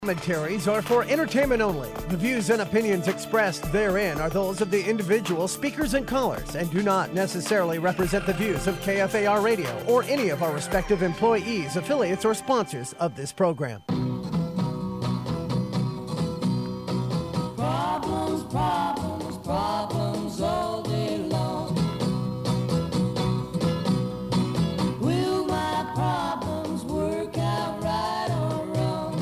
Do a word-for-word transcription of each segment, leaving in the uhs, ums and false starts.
Commentaries are for entertainment only. The views and opinions expressed therein are those of the individual speakers and callers and do not necessarily represent the views of K F A R Radio or any of our respective employees, affiliates, or sponsors of this program. Problems, problems, problems all day long. Will my problems work out right or wrong?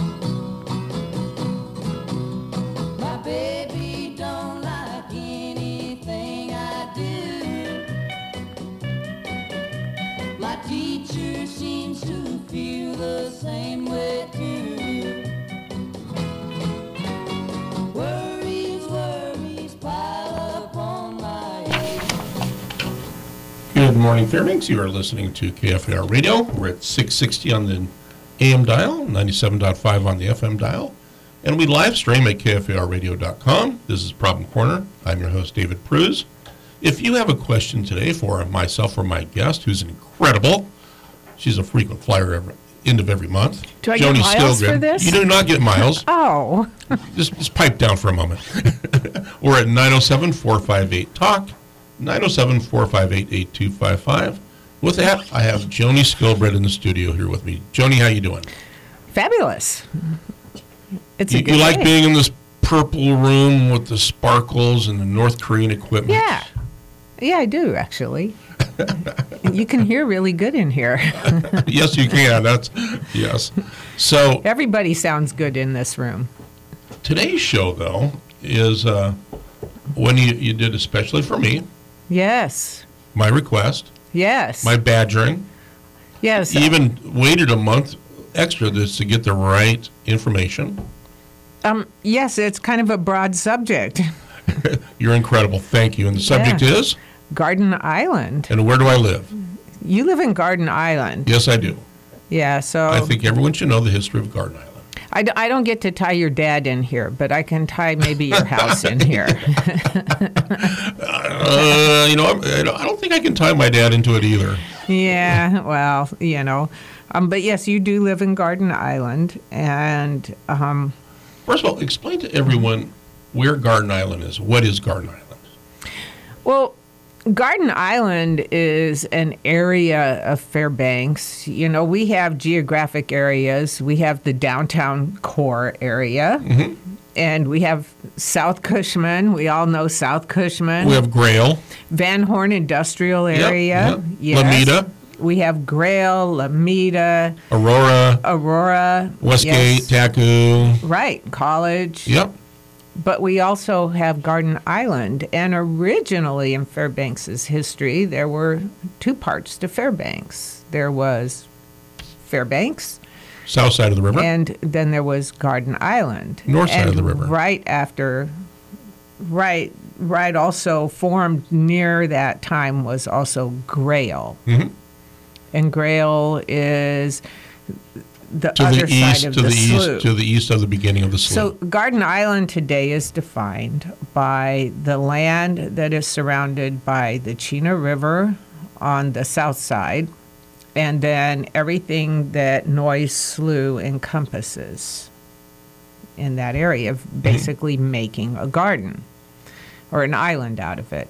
My baby don't like anything I do. My teacher seems to feel the same way too. Worries, worries pile up on my head. Good morning, Fairbanks. You are listening to K F A R Radio. We're at six sixty on the A M dial, ninety-seven point five on the F M dial, and we live stream at K F A R radio dot com. This is Problem Corner. I'm your host, David Pruz. If you have a question today for myself or my guest, who's incredible, she's a frequent flyer every, end of every month. Do I get Joni miles Stilgren. for this? You do not get miles. Oh. Just, just pipe down for a moment. We're at nine oh seven, four five eight, talk, nine oh seven, four five eight, eight two five five. With that, I have Joni Skilbred in the studio here with me. Joni, how you doing? Fabulous. It's You, a good you like day. being in this purple room with the sparkles and the North Korean equipment? Yeah. Yeah, I do, actually. You can hear really good in here. Yes, you can. That's yes. So Everybody sounds good in this room. today's show, though, is uh, one you, you did especially for me, Yes. my request, Yes. my badgering. yes. You even waited a month extra just to get the right information. Um, yes, it's kind of a broad subject. You're incredible. Thank you. And the subject Yeah. is, Garden Island. and where do I live? You live in Garden Island. Yes, I do. Yeah, so I think everyone should know the history of Garden Island. I, d- I don't get to tie your dad in here, but I can tie maybe your house in here. Uh, you know, I'm- I don't I don't think I can tie my dad into it either. Yeah, well, you know. Um, but yes, you do live in Garden Island, and um, First of all, explain to everyone where Garden Island is. What is Garden Island? well, Garden Island is an area of Fairbanks. You know, we have geographic areas. We have the downtown core area, Mm-hmm. and we have South Cushman. We all know South Cushman. We have Grail, Van Horn Industrial Yep, Area. yep. Yes. Lameda. We have Grail, Lameda, Aurora, Aurora. Westgate, yes. Taku. Right, College. Yep. But we also have Garden Island. And originally in Fairbanks' history, there were two parts to Fairbanks. There was Fairbanks, South side of the river. and then there was Garden Island. North side And of the river. Right after, right, right also formed near that time was also Grail. Mhm. And Grail is the To other the east, side of to the, the slough. east, to the east of the beginning of the So slough. Garden Island today is defined by the land that is surrounded by the Chena River on the south side, and then everything that Noyes Slough encompasses in that area, basically making a garden or an island out of it.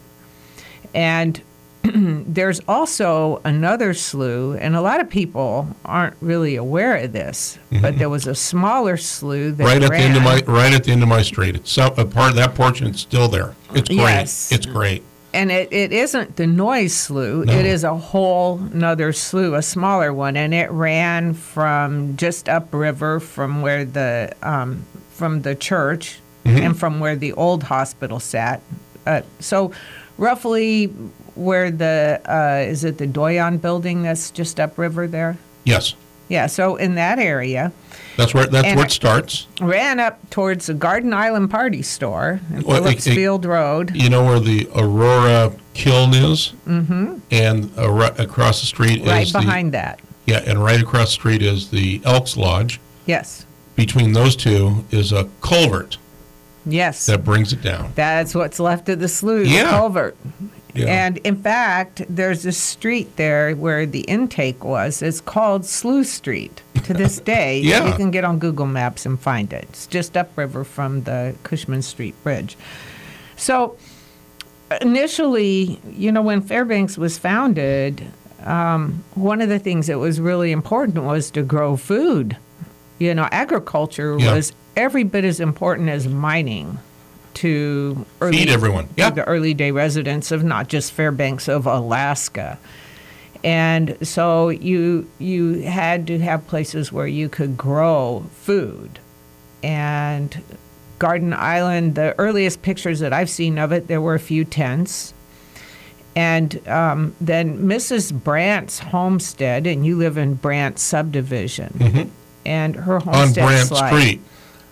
And there's also another slough, and a lot of people aren't really aware of this, but there was a smaller slough that right at ran. the end of my right at the end of my street. It's some, a part of that portion. It's still there. It's great. Yes. It's great. And it, it isn't the Noyes Slough. No. It is a whole nother slough, a smaller one, and it ran from just upriver from where the um, from the church Mm-hmm. and from where the old hospital sat. Uh, so roughly where the uh, is it the Doyon building that's just upriver there? Yes, Yeah. So in that area, that's where that's And where I- it starts. ran up towards the Garden Island Party Store in Well, it- it- Phillipsfield Road. You know where the Aurora Kiln is, mm-hmm. and uh, ri- across the street Right is the behind that. yeah, and right across the street is the Elks Lodge. Yes. Between those two is a culvert Yes. that brings it down. That's what's left of the slough, Yeah. the culvert. Yeah. And in fact, there's a street there where the intake was. It's called Slough Street. to this day. Yeah. You can get on Google Maps and find it. It's just upriver from the Cushman Street Bridge. So initially, you know, when Fairbanks was founded, um, one of the things that was really important was to grow food. You know, agriculture Yeah. was every bit as important as mining to early, Feed everyone. Yeah. the early day residents of not just Fairbanks, of Alaska. And so you you had to have places where you could grow food. And Garden Island, the earliest pictures that I've seen of it, there were a few tents. And um, then Missus Brandt's homestead, and you live in Brandt subdivision, Mhm. and her On homestead Brandt slide Street.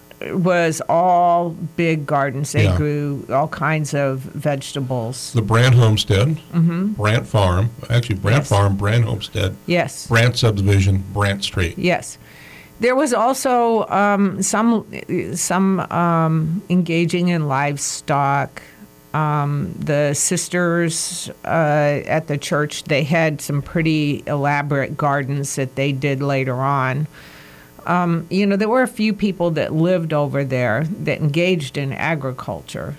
was all big gardens. They Yeah. grew all kinds of vegetables. The Brandt Homestead, Brandt Farm, actually Brandt Yes. Farm, Brandt Homestead, Yes. Brandt Subdivision, Brandt Street. Yes. There was also um, some some um, engaging in livestock. Um, the sisters uh, at the church, they had some pretty elaborate gardens that they did later on. Um, you know, there were a few people that lived over there that engaged in agriculture.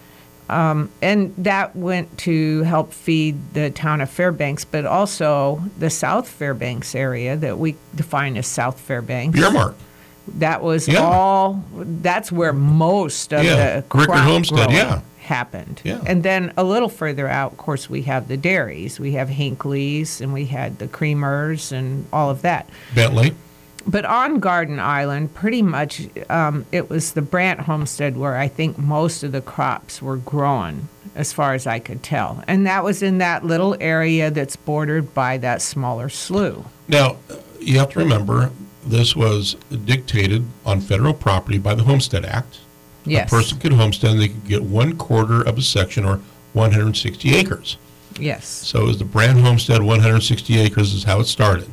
Um, and that went to help feed the town of Fairbanks, but also the South Fairbanks area that we define as South Fairbanks. Beermark. That was Yeah. all, that's where most of Yeah, the Rickard crop Homestead, growing yeah. happened. Yeah. And then a little further out, of course, we have the dairies. We have Hinckley's, and we had the Creamers and all of that. Bentley. But on Garden Island, pretty much um, it was the Brandt homestead where I think most of the crops were grown, as far as I could tell. And that was in that little area that's bordered by that smaller slough. Now, you have to remember, this was dictated on federal property by the Homestead Act. Yes. A person could homestead, and they could get one quarter of a section, or one hundred sixty acres. Yes. So it was the Brandt Homestead, one hundred sixty acres is how it started.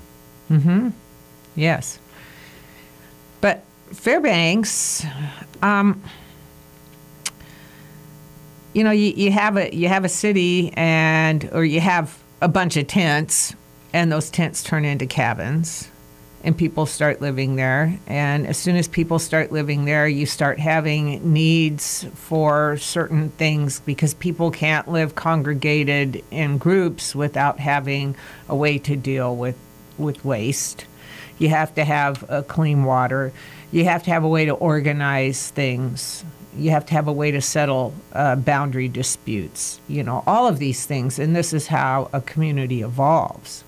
Yes. But Fairbanks, um, you know, you, you have a you have a city, and or you have a bunch of tents, and those tents turn into cabins, and people start living there. And as soon as people start living there, you start having needs for certain things, because people can't live congregated in groups without having a way to deal with with waste. You have to have uh, clean water. You have to have a way to organize things. You have to have a way to settle uh, boundary disputes. You know, all of these things, and this is how a community evolves.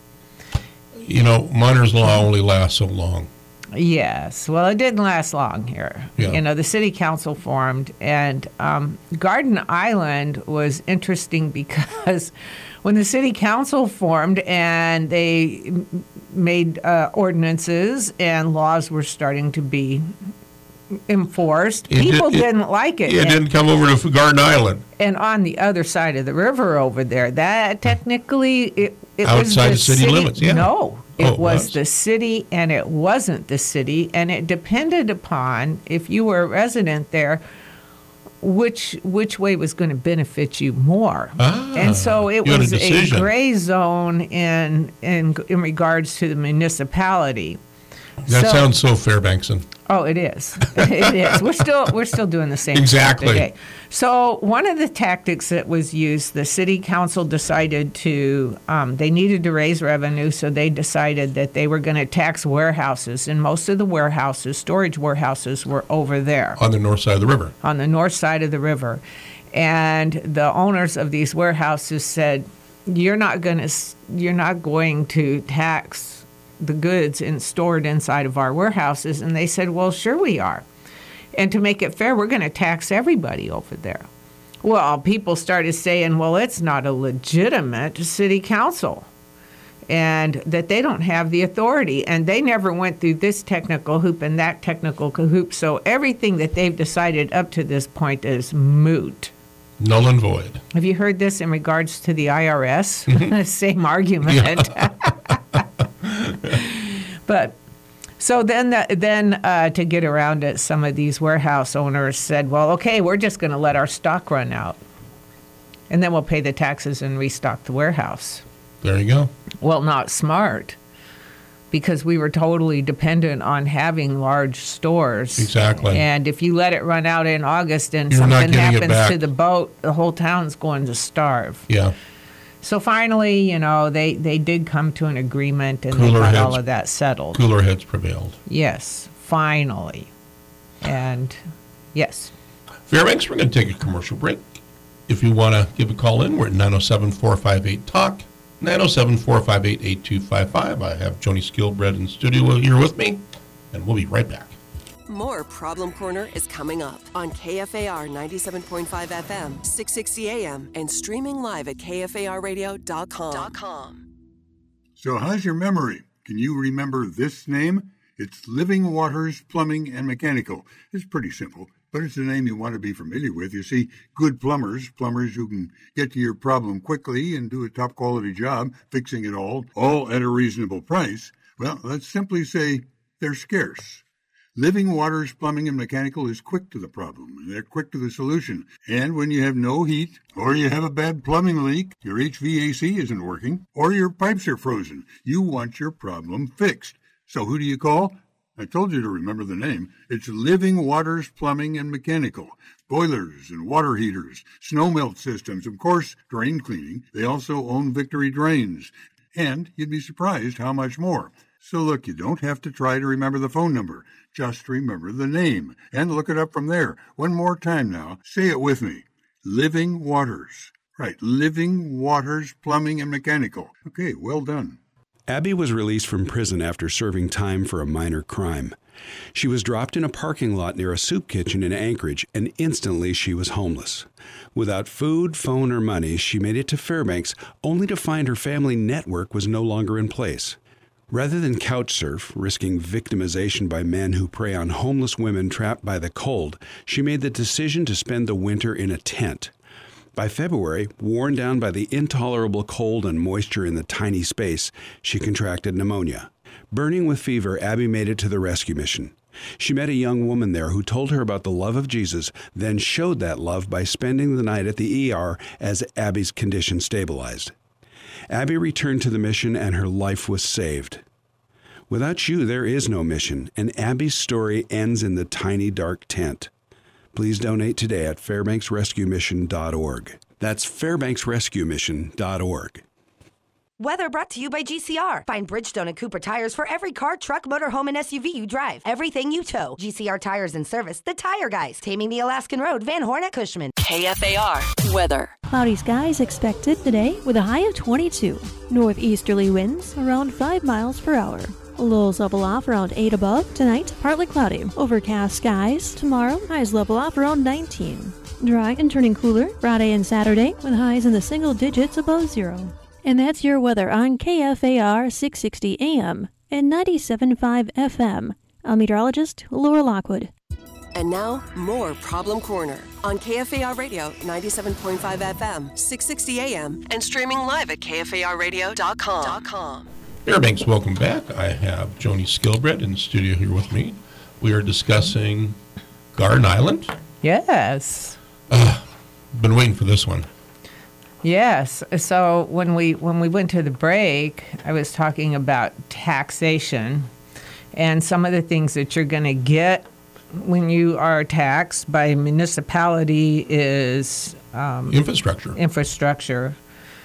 You know, miner's law only lasts so long. Yes. Well, it didn't last long here. Yeah. You know, the city council formed, and um, Garden Island was interesting because when the city council formed and they m- made uh, ordinances and laws were starting to be enforced, It people did- it- didn't like it. It And- didn't come over to Garden Island. and on the other side of the river over there, that technically it, it was Outside the the city limits, yeah. No, it Oh, it was, was? the city, and it wasn't the city, and it depended upon, if you were a resident there, which which way was going to benefit you more. Ah, and so it you had a was a, decision. gray zone in in in regards to the municipality. That So- sounds so Fairbankson. Oh, it is. It is. We're still we're still doing the same thing Exactly. today. So one of the tactics that was used, the city council decided to um, they needed to raise revenue, so they decided that they were going to tax warehouses, and most of the warehouses, storage warehouses, were over there On the north side of the river. on the north side of the river, and the owners of these warehouses said, "You're not going to you're not going to tax the goods in, stored inside of our warehouses." And they said, "Well, sure we are. And to make it fair, we're going to tax everybody over there." Well, people started saying, well, it's not a legitimate city council, and that they don't have the authority. And they never went through this technical hoop and that technical hoop. So everything that they've decided up to this point is moot. Null and void. Have you heard this in regards to the I R S? Same argument. But so then, the, then uh, to get around it, some of these warehouse owners said, "Well, okay, we're just going to let our stock run out, and then we'll pay the taxes and restock the warehouse." There you go. Well, not smart. because we were totally dependent on having large stores. Exactly. And if you let it run out in August and You're not something getting it happens back. to the boat, the whole town's going to starve. Yeah. So finally, you know, they, they did come to an agreement and they Cooler got heads. all of that settled. Cooler heads prevailed. Yes, finally. And yes. Fairbanks, we're going to take a commercial break. If you want to give a call in, we're at nine oh seven, four five eight, talk, nine oh seven, four five eight, eight two five five. I have Joni Skilbred in studio here with me, and we'll be right back. More Problem Corner is coming up on K F A R ninety-seven point five F M, six sixty A M, and streaming live at K F A R radio dot com. So how's your memory? Can you remember this name? It's Living Waters Plumbing and Mechanical. It's pretty simple, but it's a name you want to be familiar with. You see, good plumbers, plumbers who can get to your problem quickly and do a top-quality job, fixing it all, all at a reasonable price, well, let's simply say they're scarce. Living Waters Plumbing and Mechanical is quick to the problem. They're quick to the solution. And when you have no heat, or you have a bad plumbing leak, your H V A C isn't working, or your pipes are frozen, you want your problem fixed. So who do you call? I told you to remember the name. It's Living Waters Plumbing and Mechanical. Boilers and water heaters, snow melt systems, of course, drain cleaning. They also own Victory Drains. And you'd be surprised how much more. So look, you don't have to try to remember the phone number. Just remember the name and look it up from there. One more time now. Say it with me. Living Waters. Right, Living Waters Plumbing and Mechanical. Okay, well done. Abby was released from prison after serving time for a minor crime. She was dropped in a parking lot near a soup kitchen in Anchorage, and instantly she was homeless. Without food, phone, or money, she made it to Fairbanks, only to find her family network was no longer in place. Rather than couch surf, risking victimization by men who prey on homeless women trapped by the cold, she made the decision to spend the winter in a tent. By February, worn down by the intolerable cold and moisture in the tiny space, she contracted pneumonia. Burning with fever, Abby made it to the rescue mission. She met a young woman there who told her about the love of Jesus, then showed that love by spending the night at the E R as Abby's condition stabilized. Abby returned to the mission and her life was saved. Without you, there is no mission, and Abby's story ends in the tiny dark tent. Please donate today at fairbanks rescue mission dot org. That's fairbanks rescue mission dot org. Weather brought to you by G C R. Find Bridgestone and Cooper tires for every car, truck, motorhome, and S U V you drive. Everything you tow. G C R Tires and Service, the Tire Guys. Taming the Alaskan Road, Van Horn at Cushman. K F A R weather. Cloudy skies expected today with a high of twenty-two. Northeasterly winds around five miles per hour. Lows level off around eight above. Tonight, partly cloudy. Overcast skies. Tomorrow, highs level off around nineteen. Dry and turning cooler Friday and Saturday with highs in the single digits above zero. And that's your weather on K F A R six sixty A M and ninety-seven point five F M. I'm meteorologist Laura Lockwood. And now, more Problem Corner on K F A R Radio ninety-seven point five F M, six sixty A M, and streaming live at K F A R radio dot com. Fairbanks, welcome back. I have Joni Skilbred in the studio here with me. We are discussing Garden Island. Yes. Uh, been waiting for this one. Yes. So when we when we went to the break, I was talking about taxation and some of the things that you're going to get when you are taxed by a municipality is um, Infrastructure. infrastructure.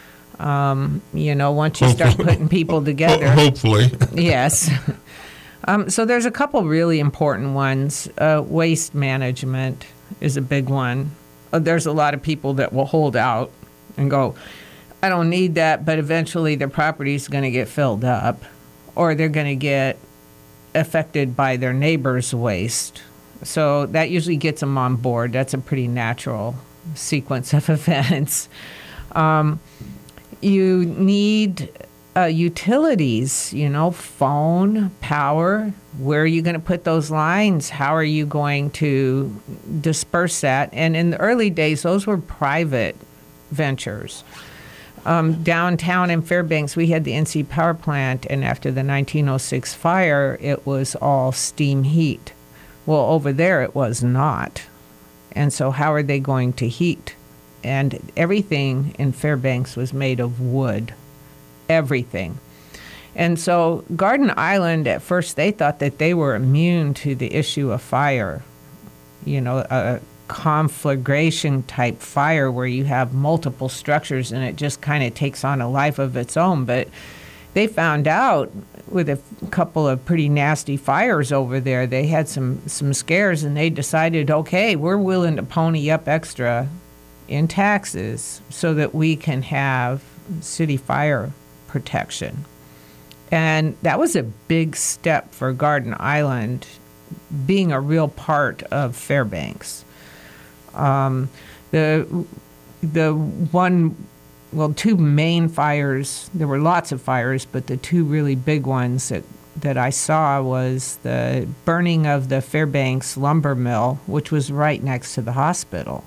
Um, you know, once you start Hopefully. putting people together. Hopefully. Yes. Um, so there's a couple really important ones. Uh, waste management is a big one. Uh, there's a lot of people that will hold out and go, I don't need that, but eventually their property is going to get filled up or they're going to get affected by their neighbor's waste. So that usually gets them on board. That's a pretty natural sequence of events. Um, you need uh, utilities, you know, phone, power. Where are you going to put those lines? How are you going to disperse that? And in the early days, those were private ventures. Um, downtown in Fairbanks, we had the N C Power Plant, and after the nineteen oh six fire, it was all steam heat. Well, over there, it was not. And so how are they going to heat? And everything in Fairbanks was made of wood. Everything. And so Garden Island, at first, they thought that they were immune to the issue of fire, you know, a conflagration type fire where you have multiple structures and it just kind of takes on a life of its own. But they found out with a couple of pretty nasty fires over there, they had some, some scares, and they decided, okay, we're willing to pony up extra in taxes so that we can have city fire protection. And that was a big step for Garden Island being a real part of Fairbanks. Um, the the one, well, two main fires, there were lots of fires, but the two really big ones that, that I saw was the burning of the Fairbanks lumber mill, which was right next to the hospital.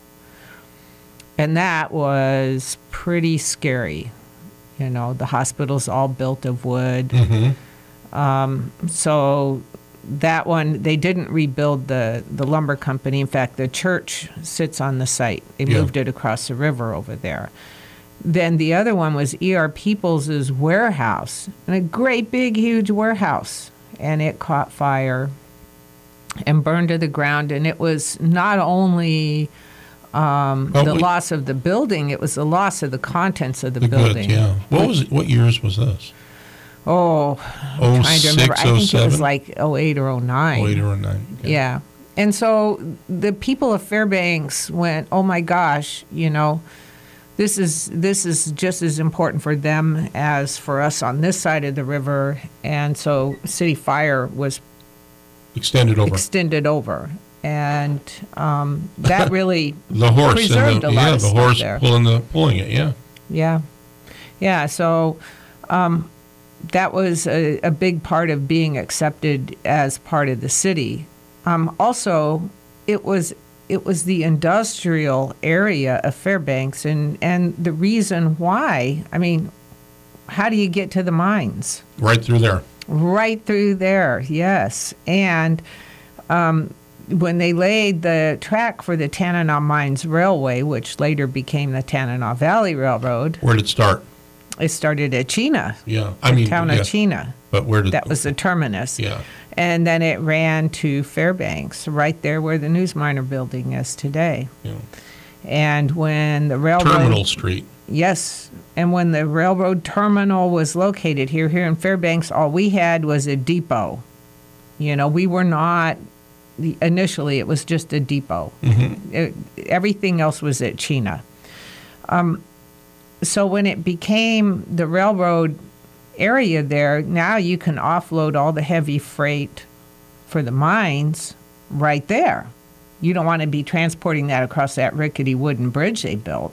And that was pretty scary. You know, the hospital's all built of wood. Mm-hmm. Um, so that one, they didn't rebuild the, the lumber company. In fact, the church sits on the site. They Yeah. moved it across the river over there. Then the other one was E R Peoples' warehouse, and a great big, huge warehouse. And it caught fire and burned to the ground. And it was not only um, Oh, the wait. loss of the building, it was the loss of the contents of the, The building. goods, yeah. What was it? What years was this? Oh, Oh, I'm trying to remember. six, I oh, think it was seven? like oh eight or oh nine. Oh, eight or nine. Okay. Yeah. And so the people of Fairbanks went, oh my gosh, you know, this is this is just as important for them as for us on this side of the river. And so City Fire was Extended over. extended over. And um, that really the horse. preserved and the, a lot yeah, of the stuff horse there. pulling the pulling it. Yeah. Yeah. Yeah. So um, that was a, a big part of being accepted as part of the city. Um, also, it was it was the industrial area of Fairbanks, and, and the reason why, I mean, how do you get to the mines? Right through there. Right through there, yes. And um, when they laid the track for the Tanana Mines Railway, which later became the Tanana Valley Railroad, Where did it start? it started at Chena, Yeah. I the mean, town yeah. of Chena. But where did That was the terminus. Yeah. And then it ran to Fairbanks, right there where the Newsminer building is today. Yeah. And when the railroad... Terminal Street. Yes. And when the railroad terminal was located here, here in Fairbanks, all we had was a depot. You know, we were not... Initially, it was just a depot. Mm-hmm. It, everything else was at Chena. Um, so when it became the railroad area there, now you can offload all the heavy freight for the mines right there. You don't want to be transporting that across that rickety wooden bridge they built.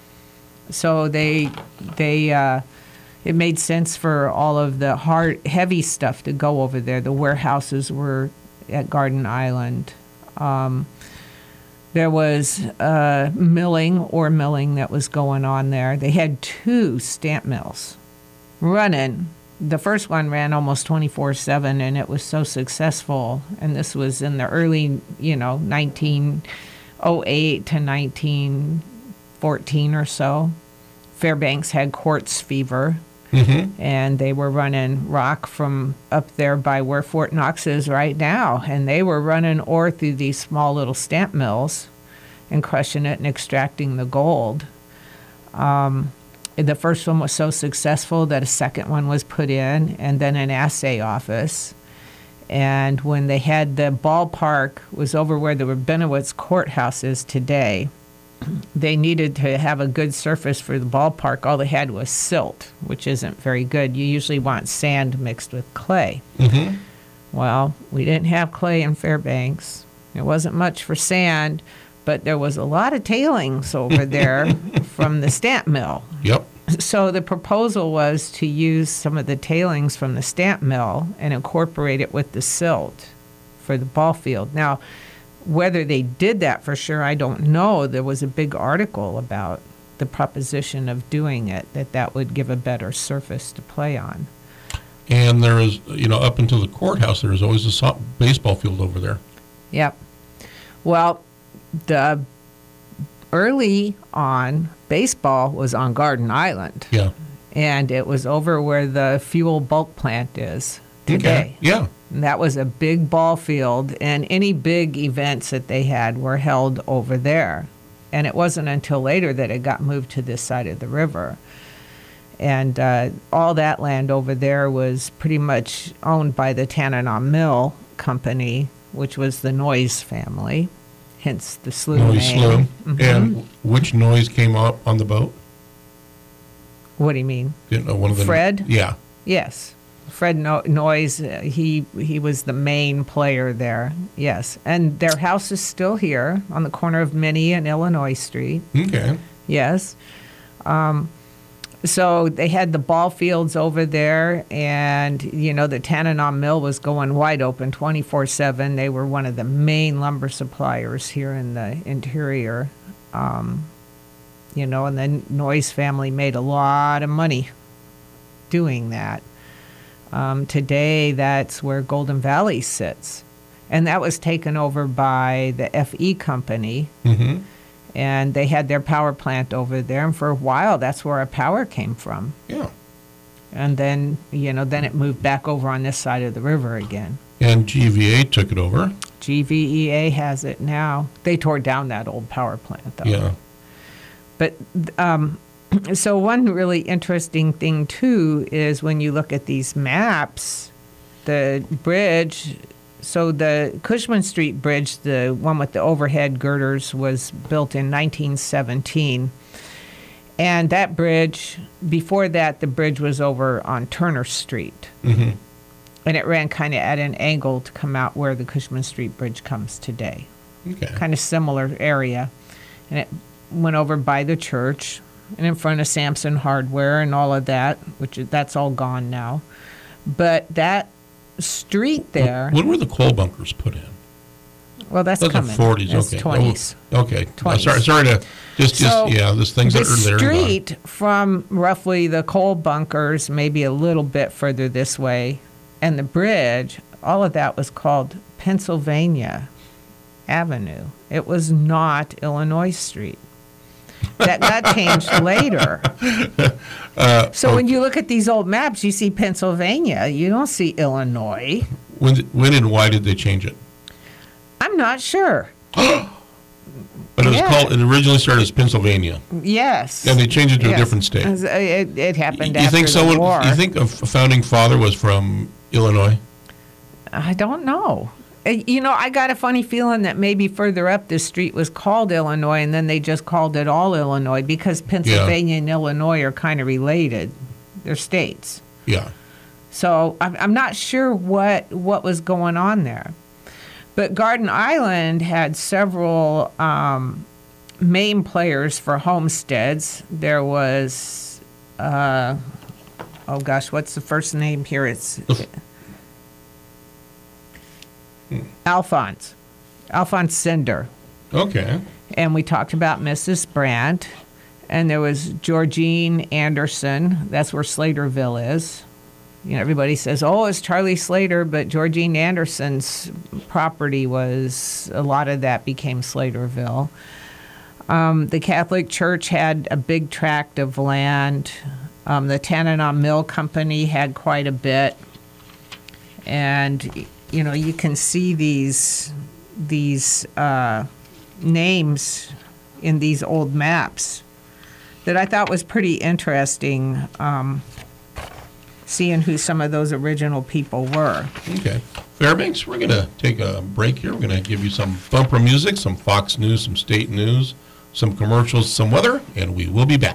So they, they, uh, it made sense for all of the hard, heavy stuff to go over there. The warehouses were at Garden Island. Um, there was uh, milling or milling that was going on there. They had two stamp mills running. The first one ran almost twenty-four seven, and it was so successful. And this was in the early, you know, nineteen oh eight to nineteen fourteen or so. Fairbanks had quartz fever. Mm-hmm. And they were running rock from up there by where Fort Knox is right now. And they were running ore through these small little stamp mills and crushing it and extracting the gold. Um, the first one was so successful that a second one was put in, and then an assay office. And when they had the ballpark, was over where the Benowitz courthouse is today, they needed to have a good surface for the ballpark. All they had was silt, which isn't very good. You usually want sand mixed with clay. Mm-hmm. Well, we didn't have clay in Fairbanks. It wasn't much for sand, but there was a lot of tailings over there from the stamp mill. Yep. So the proposal was to use some of the tailings from the stamp mill and incorporate it with the silt for the ball field. Now, whether they did that for sure, I don't know. There was a big article about the proposition of doing it, that that would give a better surface to play on. And there is, you know, up until the courthouse, there was always a so- baseball field over there. Yep. Well, the early on, baseball was on Garden Island. Yeah. and it was over where the fuel bulk plant is today. Okay. Yeah. And that was a big ball field, and any big events that they had were held over there. And it wasn't until later that it got moved to this side of the river. And uh, all that land over there was pretty much owned by the Tanana Mill Company, which was the Noyes family, hence the slough Noise name. Slough. Mhm. And which noise came up on the boat? What do you mean? Didn't know one of the Fred? Yeah. Yes. Fred no- Noyes, uh, he he was the main player there, yes. And their house is still here on the corner of Minnie and Illinois Street. Okay. Yes. Um, so they had the ball fields over there, and, you know, the Tanana Mill was going wide open twenty-four seven. They were one of the main lumber suppliers here in the interior. Um, you know, and the Noyes family made a lot of money doing that. Um, today, that's where Golden Valley sits. And that was taken over by the F E company. Mm-hmm. And they had their power plant over there. And for a while, that's where our power came from. Yeah. And then, you know, then it moved back over on this side of the river again. And G V A took it over. G V E A has it now. They tore down that old power plant, though. Yeah. But um, so one really interesting thing, too, is when you look at these maps, the bridge, so the Cushman Street Bridge, the one with the overhead girders, was built in nineteen seventeen. And that bridge, before that, the bridge was over on Turner Street. Mm-hmm. And it ran kind of at an angle to come out where the Cushman Street Bridge comes today. Okay. Kind of similar area. And it went over by the church and in front of Samson Hardware and all of that, which is, that's all gone now. But that street there, When were the coal bunkers put in? well, that's That's the coming. forties. That's Okay. twenties. Oh, okay. Uh, twenties. sorry, sorry to just, just So, yeah, there's things the that are there. and gone. street from roughly the coal bunkers, maybe a little bit further this way, and the bridge, all of that was called Pennsylvania Avenue. It was not Illinois Street. That got changed later. Uh, So when you look at these old maps, you see Pennsylvania. You don't see Illinois. When, when and why did they change it? I'm not sure. But it was Yeah. called. It originally started as Pennsylvania, Yes. and they changed it to Yes. a different state. It, it, it happened you after think the someone? war. You think a f- founding father was from Illinois? I don't know. Uh, You know, I got a funny feeling that maybe further up this street was called Illinois, and then they just called it all Illinois because Pennsylvania and Illinois are kind of related. They're states. Yeah. So I'm, I'm not sure what what was going on there. But Garden Island had several um, main players for homesteads. There was, uh, oh gosh, what's the first name here? It's Alphonse, Alphonse Cinder. Okay. And we talked about Missus Brandt. And there was Georgine Anderson. That's where Slaterville is. You know, everybody says, oh, it's Charlie Slater, but Georgine Anderson's property was, a lot of that became Slaterville. Um, the Catholic Church had a big tract of land. Um, the Tanana Mill Company had quite a bit. And, you know, you can see these, these uh, names in these old maps that I thought was pretty interesting, um, seeing who some of those original people were. Okay. Fairbanks, we're going to take a break here. We're going to give you some bumper music, some Fox News, some state news, some commercials, some weather, and we will be back.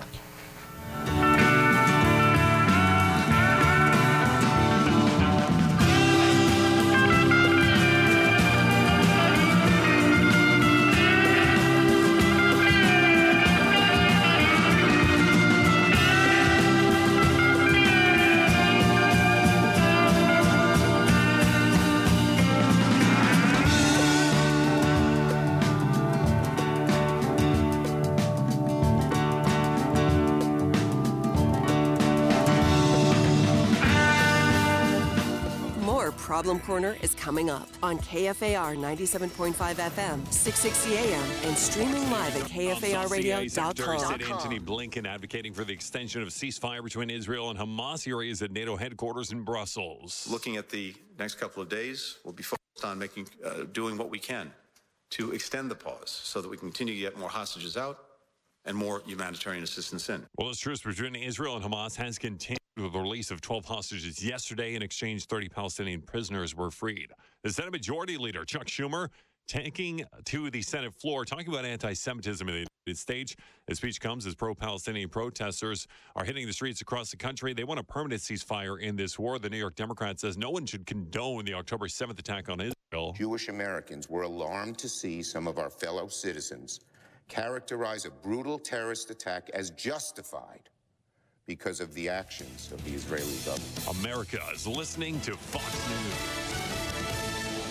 Problem Corner is coming up on K F A R ninety-seven point five F M, six sixty A M, and streaming live at K F A R radio dot com. Secretary Antony Blinken advocating for the extension of ceasefire between Israel and Hamas. Here he is at NATO headquarters in Brussels. Looking at the next couple of days, we'll be focused on making, uh, doing what we can to extend the pause so that we can continue to get more hostages out and more humanitarian assistance in. Well, this truce between Israel and Hamas has continued with the release of twelve hostages yesterday. In exchange, thirty Palestinian prisoners were freed. The Senate Majority Leader, Chuck Schumer, taking to the Senate floor, talking about anti-Semitism in the United States. The speech comes as pro-Palestinian protesters are hitting the streets across the country. They want a permanent ceasefire in this war. The New York Democrat says no one should condone the October seventh attack on Israel. Jewish Americans were alarmed to see some of our fellow citizens characterize a brutal terrorist attack as justified because of the actions of the Israeli government. America is listening to Fox News.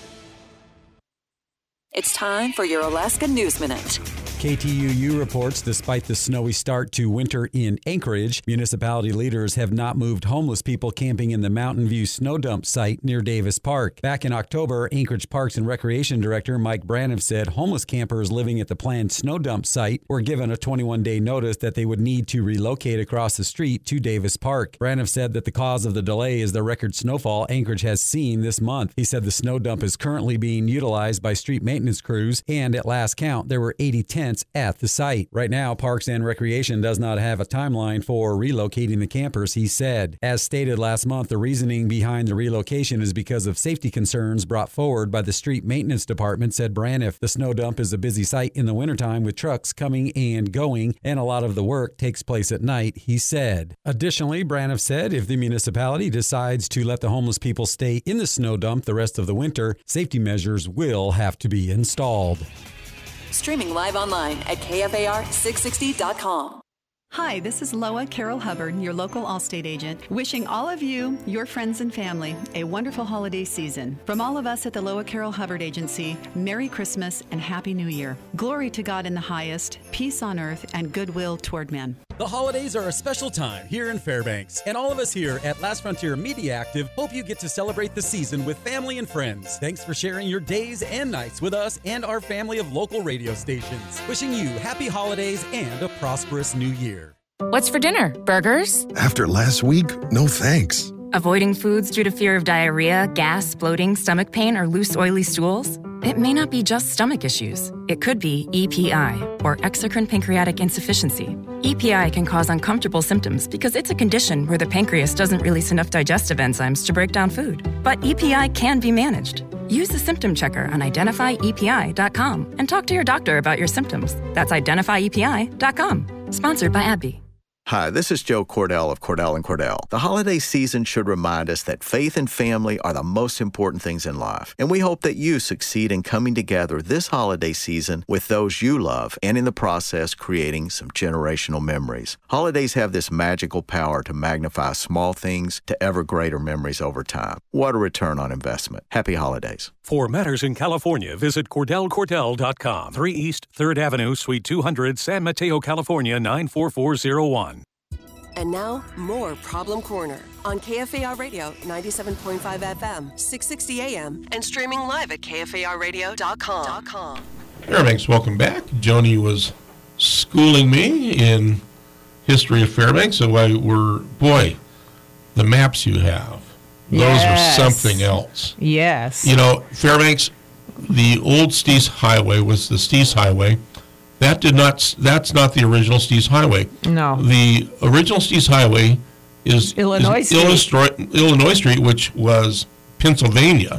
It's time for your Alaska News Minute. K T U U reports despite the snowy start to winter in Anchorage, municipality leaders have not moved homeless people camping in the Mountain View snow dump site near Davis Park. Back in October, Anchorage Parks and Recreation Director Mike Braniff said homeless campers living at the planned snow dump site were given a twenty-one day notice that they would need to relocate across the street to Davis Park. Braniff said that the cause of the delay is the record snowfall Anchorage has seen this month. He said the snow dump is currently being utilized by street maintenance crews, and at last count, there were eighty tents at the site. Right now, Parks and Recreation does not have a timeline for relocating the campers, he said. As stated last month, the reasoning behind the relocation is because of safety concerns brought forward by the street maintenance department, said Braniff. The snow dump is a busy site in the wintertime with trucks coming and going, and a lot of the work takes place at night, he said. Additionally, Braniff said if the municipality decides to let the homeless people stay in the snow dump the rest of the winter, safety measures will have to be installed. Streaming live online at K F A R six sixty dot com. Hi, this is Loa Carol Hubbard, your local Allstate agent, wishing all of you, your friends and family, a wonderful holiday season. From all of us at the Loa Carol Hubbard Agency, Merry Christmas and Happy New Year. Glory to God in the highest, peace on earth, and goodwill toward men. The holidays are a special time here in Fairbanks, and all of us here at Last Frontier Media Active hope you get to celebrate the season with family and friends. Thanks for sharing your days and nights with us and our family of local radio stations. Wishing you happy holidays and a prosperous new year. What's for dinner? Burgers? After last week, no thanks. Avoiding foods due to fear of diarrhea, gas, bloating, stomach pain, or loose, oily stools? It may not be just stomach issues. It could be E P I, or exocrine pancreatic insufficiency. E P I can cause uncomfortable symptoms because it's a condition where the pancreas doesn't release enough digestive enzymes to break down food. But E P I can be managed. Use the symptom checker on identify E P I dot com and talk to your doctor about your symptoms. That's identify E P I dot com. Sponsored by AbbVie. Hi, this is Joe Cordell of Cordell and Cordell. The holiday season should remind us that faith and family are the most important things in life. And we hope that you succeed in coming together this holiday season with those you love and in the process creating some generational memories. Holidays have this magical power to magnify small things to ever greater memories over time. What a return on investment. Happy holidays. For matters in California, visit Cordell Cordell dot com. three East third Avenue, Suite two hundred, San Mateo, California, nine four four zero one. And now, more Problem Corner on K F A R Radio ninety-seven point five F M, six sixty A M, and streaming live at K F A R radio dot com. Fairbanks, welcome back. Joni was schooling me in history of Fairbanks, so I were, boy, the maps you have, those yes. are something else. Yes. You know, Fairbanks, the old Steese Highway was the Steese Highway. That did not. That's not the original Steese Highway. No. The original Steese Highway is Illinois is Street. Illinois, Illinois Street, which was Pennsylvania.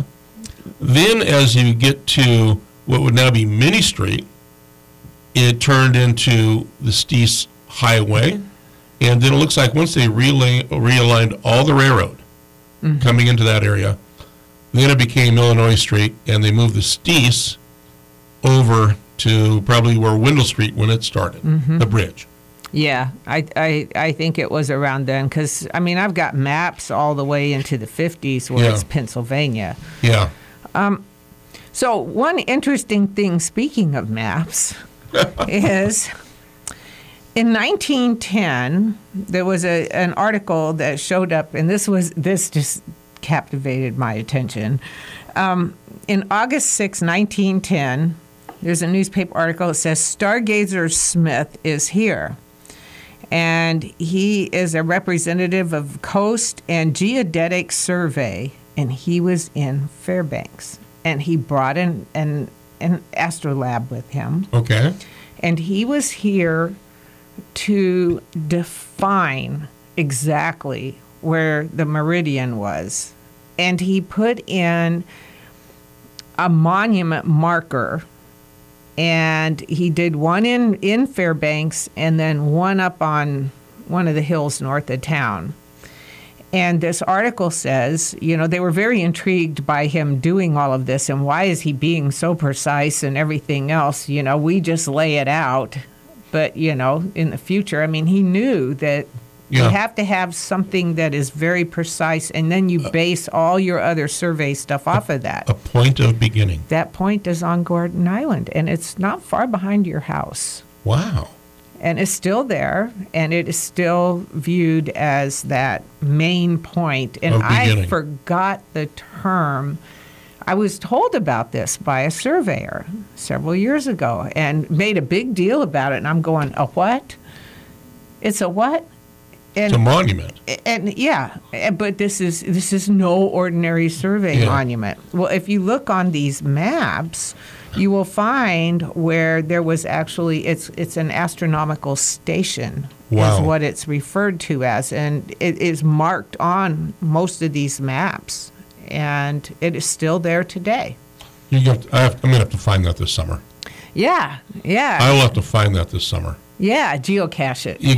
Then, as you get to what would now be Minnie Street, it turned into the Steese Highway, and then it looks like once they reali- realigned all the railroad mm-hmm. coming into that area, then it became Illinois Street, and they moved the Steese over to probably where Wendell Street when it started, mm-hmm. the bridge. Yeah, I, I, I think it was around then because, I mean, I've got maps all the way into the fifties where yeah. it's Pennsylvania. Yeah. Um. So one interesting thing, speaking of maps, is in nineteen ten, there was a an article that showed up, and this was this just captivated my attention. Um, in August sixth, nineteen ten, there's a newspaper article that says Stargazer Smith is here. And he is a representative of Coast and Geodetic Survey, and he was in Fairbanks. And he brought in an, an astrolab with him. Okay. And he was here to define exactly where the meridian was. And he put in a monument marker, and he did one in, in Fairbanks and then one up on one of the hills north of town. And this article says, you know, they were very intrigued by him doing all of this, and why is he being so precise and everything else? You know, we just lay it out. But, you know, in the future, I mean, he knew that Yeah. you have to have something that is very precise, and then you base all your other survey stuff off of that. A point of beginning. That point is on Gordon Island, and it's not far behind your house. Wow. And it's still there, and it is still viewed as that main point. And Of I beginning. forgot the term. I was told about this by a surveyor several years ago and made a big deal about it. And I'm going, a what? It's a what? And, It's a monument. And yeah, but this is this is no ordinary survey Yeah. monument. Well, if you look on these maps, you will find where there was actually it's it's an astronomical station Wow. is what it's referred to as, and it is marked on most of these maps, and it is still there today. You have to, I have, I'm going to have to find that this summer. Yeah, yeah, I will have to find that this summer. yeah. Geocache it.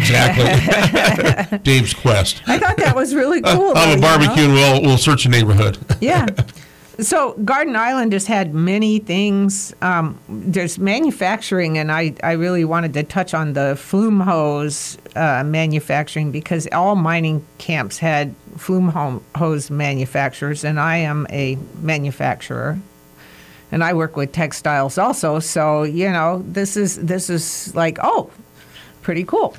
Exactly. Dave's quest. I thought that was really cool. I'll though, have a you barbecue know? and we'll, we'll search the neighborhood. Yeah. So Garden Island has had many things. Um, there's manufacturing, and I, I really wanted to touch on the flume hose uh, manufacturing, because all mining camps had flume ho- hose manufacturers, and I am a manufacturer. And I work with textiles also, so, you know, this is this is like, oh, pretty cool.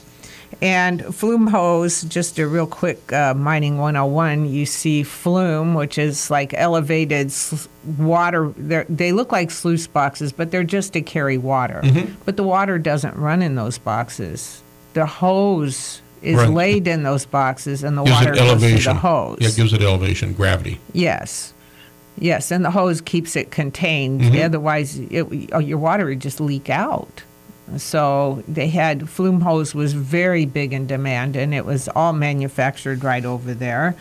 And flume hose, just a real quick uh, mining one oh one, you see flume, which is like elevated s- water. They're, they look like sluice boxes, but they're just to carry water. Mhm. But the water doesn't run in those boxes. The hose is Right. laid in those boxes, and the Gives water it goes to elevation. the hose. Yeah, it gives it elevation, gravity. Yes. Yes, and the hose keeps it contained. Mhm. Otherwise, it, oh, your water would just leak out. So they had, flume hose was very big in demand, and it was all manufactured right over there.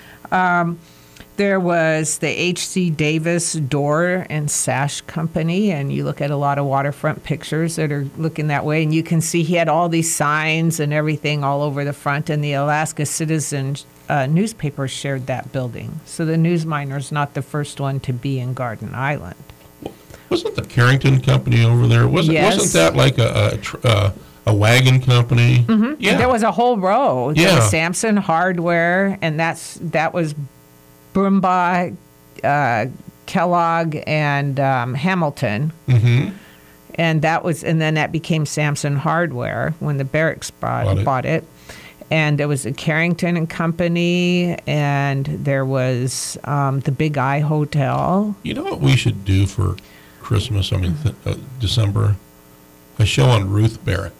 Um, there was the H C Davis Door and Sash Company, and you look at a lot of waterfront pictures that are looking that way, and you can see he had all these signs and everything all over the front, and the Alaska Citizen uh, newspaper shared that building. So the News Miner's not the first one to be in Garden Island. Wasn't the Carrington Company over there? Wasn't Yes. wasn't that like a a, tr- uh, a wagon company? Mm-hmm. Yeah. There was a whole row. There Yeah. was Samson Hardware, and that's that was Brumbaugh, uh, Kellogg, and um, Hamilton. Mm-hmm. And that was, and then that became Samson Hardware when the Barracks bought, Bought it. bought it. And there was a Carrington and Company, and there was um, the Big Eye Hotel. You know what we should do for Christmas? I mean, th- uh, December, a show on Ruth Barrick.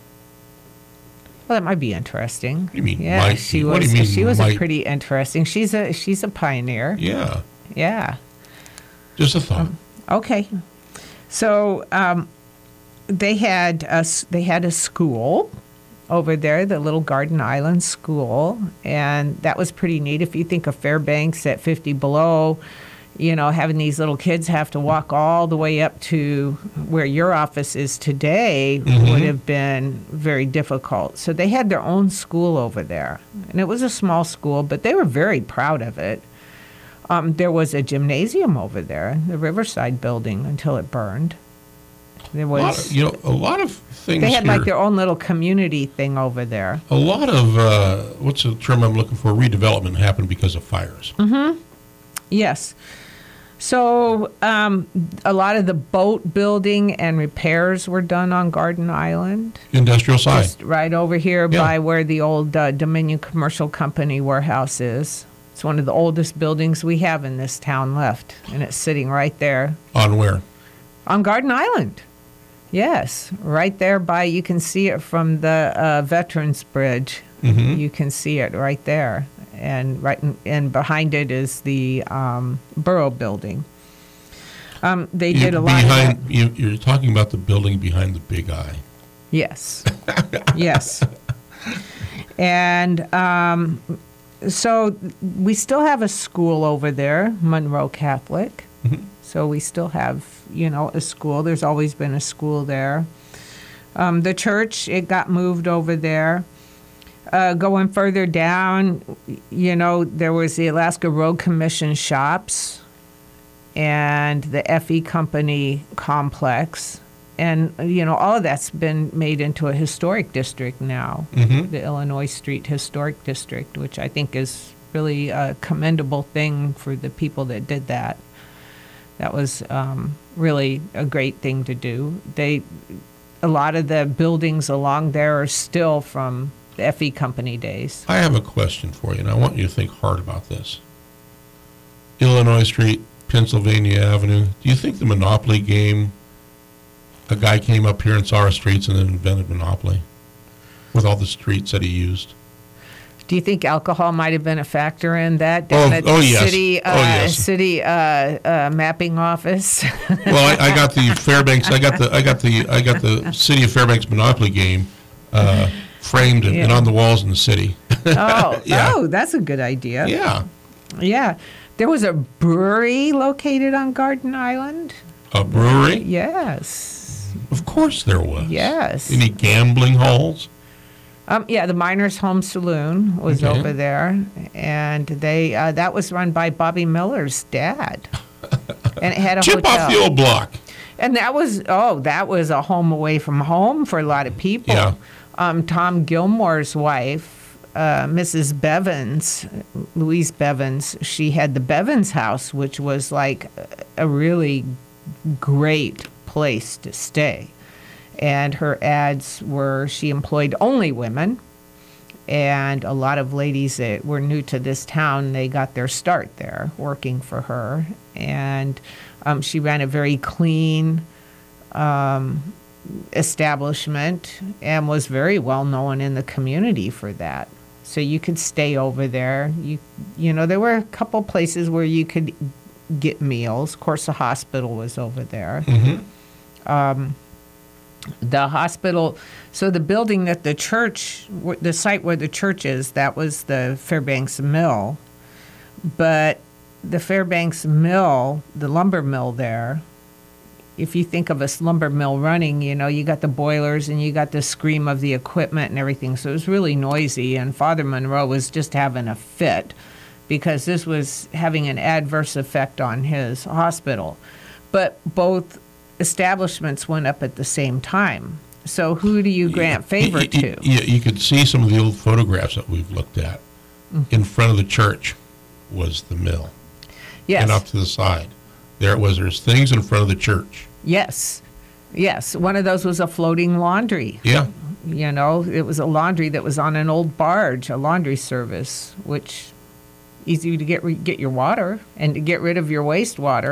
Well, that might be interesting. What do you mean, Yeah, might she be? was. What do you mean, she was might? a pretty interesting. She's a she's a pioneer. Yeah, Yeah. just a thought. Okay. So um, they had a, s- they had a school over there, the little Garden Island School, and that was pretty neat. If you think of Fairbanks at fifty below, you know, having these little kids have to walk all the way up to where your office is today Mhm. would have been very difficult. So they had their own school over there, and it was a small school, but they were very proud of it. Um, there was a gymnasium over there, the Riverside building, until it burned. There A lot was, of, you know, a lot of things they had here. like their own little community thing over there. a lot of uh, what's the term I'm looking for? Redevelopment happened because of fires. Mm-hmm. Yes. So um, a lot of the boat building and repairs were done on Garden Island. Industrial side. Just right over here Yeah. by where the old uh, Dominion Commercial Company warehouse is. It's one of the oldest buildings we have in this town left, and it's sitting right there. On where? On Garden Island. Yes, right there by, you can see it from the uh, Veterans Bridge. Mm-hmm. You can see it right there. And right in, and behind it is the um, Borough Building. Um, they You- did a lot behind, of that. you, You're talking about the building behind the Big Eye. Yes. Yes. And um, so we still have a school over there, Monroe Catholic. Mm-hmm. So we still have, you know, a school. There's always been a school there. Um, the church, it got moved over there. Uh, going further down, you know, there was the Alaska Road Commission shops and the F E Company complex. And, you know, all of that's been made into a historic district now, Mhm. the Illinois Street Historic District, which I think is really a commendable thing for the people that did that. That was um, really a great thing to do. They, a lot of the buildings along there are still from the F E Company days. I have a question for you, and I want you to think hard about this. Illinois Street, Pennsylvania Avenue. Do you think the Monopoly game, a guy came up here and saw our streets and then invented Monopoly with all the streets that he used? Do you think alcohol might have been a factor in that? Down Oh, at oh, the yes. City, uh, Oh, yes. city uh, uh, mapping office. Well, I, I got the Fairbanks. I got the. I got the. I got the City of Fairbanks Monopoly game uh, framed and, and Yeah. on the walls in the city. Oh, Yeah. oh, that's a good idea. Yeah. Yeah. There was a brewery located on Garden Island. A brewery? Yes. Of course there was. Yes. Any gambling halls? Um, yeah, the Miners Home Saloon was Okay. over there, and they uh, that was run by Bobby Miller's dad, and it had a Chip hotel. off the old block. And that was oh, that was a home away from home for a lot of people. Yeah. Um, Tom Gilmore's wife, uh, Missus Bevins, Louise Bevins, she had the Bevins house, which was like a really great place to stay. And her ads were she employed only women, and a lot of ladies that were new to this town, they got their start there working for her. And um, she ran a very clean um, establishment and was very well known in the community for that. So you could stay over there. You you know, there were a couple places where you could get meals. Of course, the hospital was over there. Mm-hmm. Um, the hospital, so the building that the church, the site where the church is, that was the Fairbanks Mill. But the Fairbanks Mill, the lumber mill there, if you think of a lumber mill running, you know, you got the boilers and you got the scream of the equipment and everything. So it was really noisy, and Father Monroe was just having a fit because this was having an adverse effect on his hospital. But both establishments went up at the same time. So who do you grant favor You- you- to? You, you could see some of the old photographs that we've looked at. In front of the church was the mill. Yes. And up to the side. There it was. There's things in front of the church. Yes. Yes. One of those was a floating laundry. Yeah. You know, it was a laundry that was on an old barge, a laundry service, which easy to get re- get your water and to get rid of your wastewater.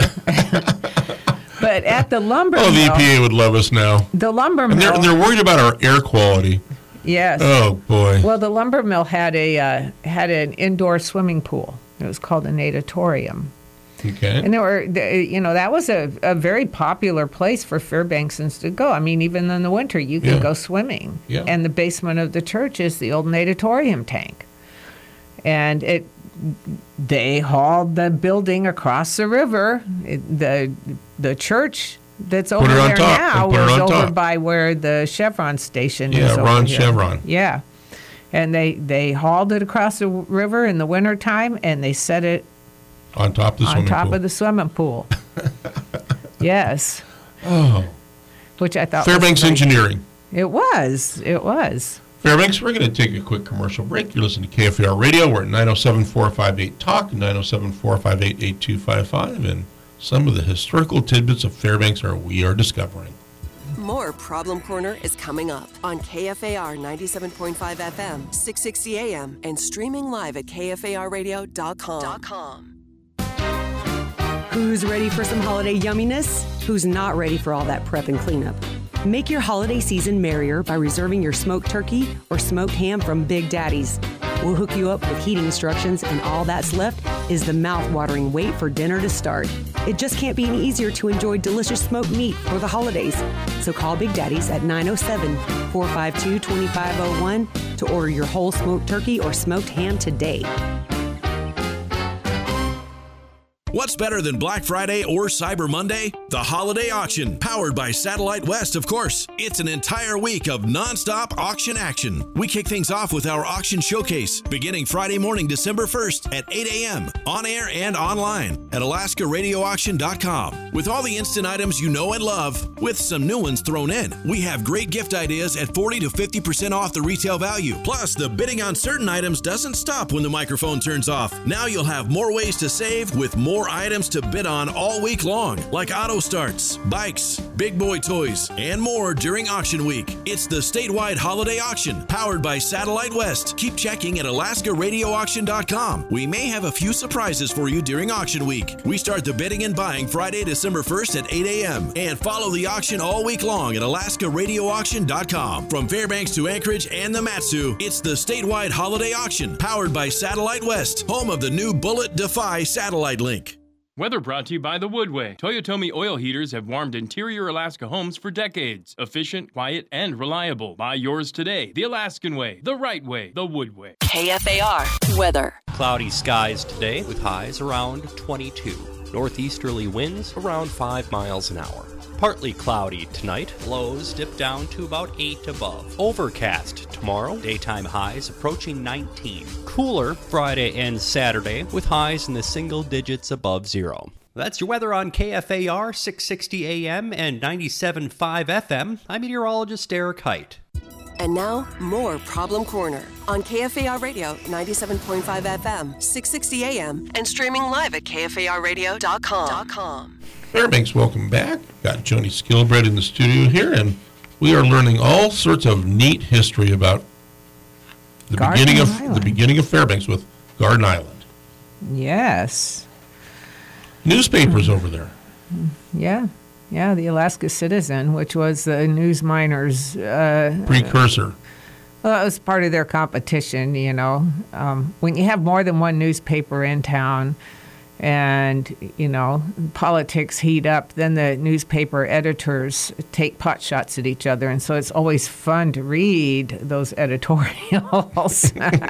But at the lumber Oh, the mill, E P A would love us now. the lumber And they're, mill, they're worried about our air quality. yes. Oh, boy. Well, the lumber mill had a uh, had an indoor swimming pool. It was called a natatorium. Okay. And there were, the- you know, that was a, a very popular place for Fairbanksans to go. I mean, even in the winter, you could Yeah. go swimming. Yeah. And the basement of the church is the old natatorium tank. And it, they hauled the building across the river. It, the the church that's Put over it on there top. now They put it was on over top. by where the Chevron station Yeah, is. over Ron here. Chevron. Yeah. And they, they hauled it across the river in the wintertime, and they set it On top of the on swimming top pool. of the swimming pool. Yes. Oh. Which I thought Fairbanks was great. Engineering. It was. It was. Fairbanks, we're going to take a quick commercial break. You're listening to K F A R Radio. We're at nine oh seven, four five eight, talk, nine oh seven, four five eight, eight two five five, and some of the historical tidbits of Fairbanks are we are discovering. More Problem Corner is coming up on K F A R ninety-seven point five F M, six sixty A M, and streaming live at K F A R radio dot com. Who's ready for some holiday yumminess? Who's not ready for all that prep and cleanup? Make your holiday season merrier by reserving your smoked turkey or smoked ham from Big Daddy's. We'll hook you up with heating instructions, and all that's left is the mouth-watering wait for dinner to start. It just can't be any easier to enjoy delicious smoked meat for the holidays. So call Big Daddy's at nine oh seven, four five two, two five oh one to order your whole smoked turkey or smoked ham today. What's better than Black Friday or Cyber Monday? The Holiday Auction, powered by Satellite West, of course. It's an entire week of nonstop auction action. We kick things off with our auction showcase, beginning Friday morning, December first at eight a.m., on air and online at Alaska Radio Auction dot com. With all the instant items you know and love, with some new ones thrown in, we have great gift ideas at forty to fifty percent off the retail value. Plus, the bidding on certain items doesn't stop when the microphone turns off. Now you'll have more ways to save with more items to bid on all week long, like auto starts, bikes, big boy toys, and more during auction week. It's the statewide holiday auction, powered by Satellite West. Keep checking at Alaska Radio Auction dot com. We may have a few surprises for you during auction week. We start the bidding and buying Friday, December first at eight a.m. and follow the auction all week long at Alaska Radio Auction dot com. From Fairbanks to Anchorage and the Mat-Su, it's the statewide holiday auction, powered by Satellite West, home of the new Bullet Defy satellite link. Weather brought to you by The Woodway. Toyotomi oil heaters have warmed interior Alaska homes for decades. Efficient, quiet, and reliable. Buy yours today. The Alaskan way. The right way. The Woodway. K F A R weather. Cloudy skies today with highs around twenty-two. Northeasterly winds around five miles an hour. Partly cloudy tonight. Lows dip down to about eight above. Overcast tomorrow. Daytime highs approaching nineteen. Cooler Friday and Saturday with highs in the single digits above zero. That's your weather on K F A R six sixty A M and ninety-seven point five F M. I'm meteorologist Eric Height. And now, more Problem Corner on K F A R Radio ninety-seven point five F M, six sixty A M, and streaming live at K F A R radio dot com. Fairbanks, welcome back. Got Joni Skillbread in the studio here, and we are learning all sorts of neat history about the Garden beginning of Island. the beginning of Fairbanks with Garden Island. Yes. Newspapers over there. Yeah. Yeah, the Alaska Citizen, which was the News Miners' uh, Precursor. Well, it was part of their competition, you know. Um, when you have more than one newspaper in town and, you know, politics heat up, then the newspaper editors take pot shots at each other. And so it's always fun to read those editorials.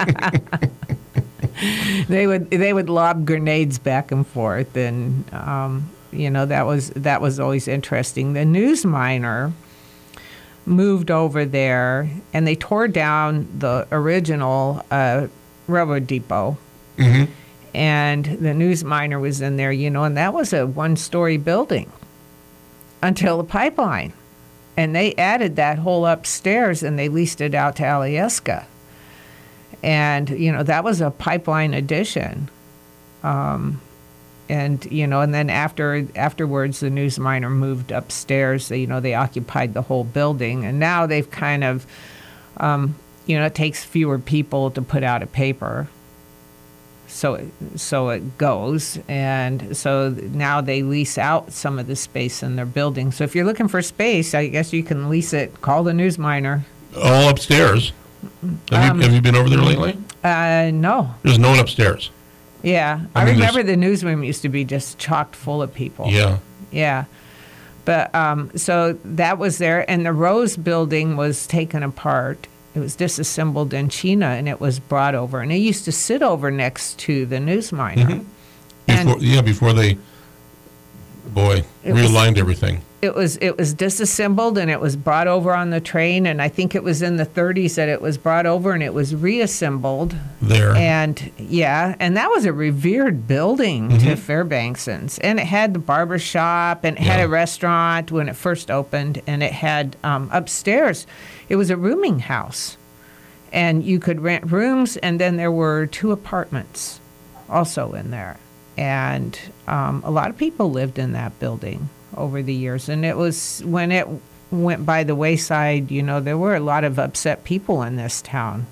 they would they would lob grenades back and forth, and um, you know, that was that was always interesting. The News Miner moved over there, and they tore down the original uh, railroad depot. Mm-hmm. And the News Miner was in there, you know, and that was a one-story building until the pipeline. And they added that whole upstairs, and they leased it out to Alyeska. And, you know, that was a pipeline addition. Um, and, you know, and then after afterwards, the News Miner moved upstairs. They, you know, they occupied the whole building. And now they've kind of, um, you know, it takes fewer people to put out a paper. So it, so it goes. And so now they lease out some of the space in their building. So if you're looking for space, I guess you can lease it. Call the News Miner. All upstairs. Have, Um, you, have you been over there lately? Uh, no. There's no one upstairs. Yeah. I, I mean, remember the newsroom used to be just chocked full of people. Yeah. Yeah. But um, so that was there. And the Rose building was taken apart. It was disassembled in China, and it was brought over. And it used to sit over next to the News Miner. Mm-hmm. Before, yeah, before they, boy, It was- realigned everything. It was it was disassembled, and it was brought over on the train. And I think it was in the thirties that it was brought over, and it was reassembled. There. And, yeah, and that was a revered building to Mhm. Fairbanksans. And it had the barber shop, and it had a restaurant when it first opened, and it had um, upstairs, it was a rooming house. And you could rent rooms, and then there were two apartments also in there. And um, a lot of people lived in that building over the years. And it was when it went by the wayside. You know, there were a lot of upset people in this town.